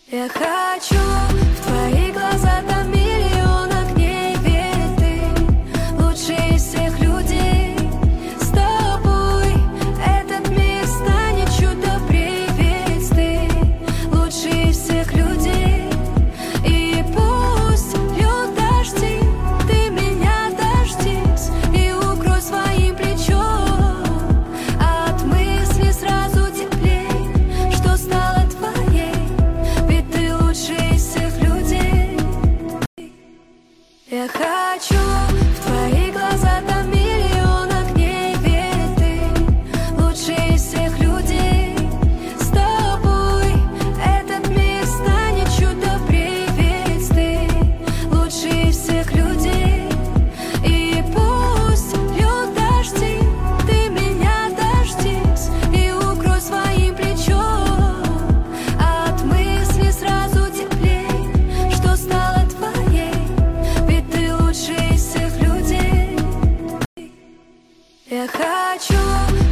Я хочу в твои глаза, там миллион огней, верь ты, лучший из всех людей. С тобой этот мир станет чуть добрее, ведь ты лучший из всех людей. И пусть льют дожди, ты меня дождись и укрой своим плечом. От мысли сразу теплей, что стало твоей, ведь ты лучший из всех людей. Я хочу в твои глаза, там миллион огней, верь ты, лучший из всех людей. С тобой этот мир станет чуть добрее, ведь ты лучший из всех людей. И пусть льют дожди, ты меня дождись и укрой своим плечом. От мысли сразу теплей, что стало твоей, ведь ты лучший из всех людей. Я хочу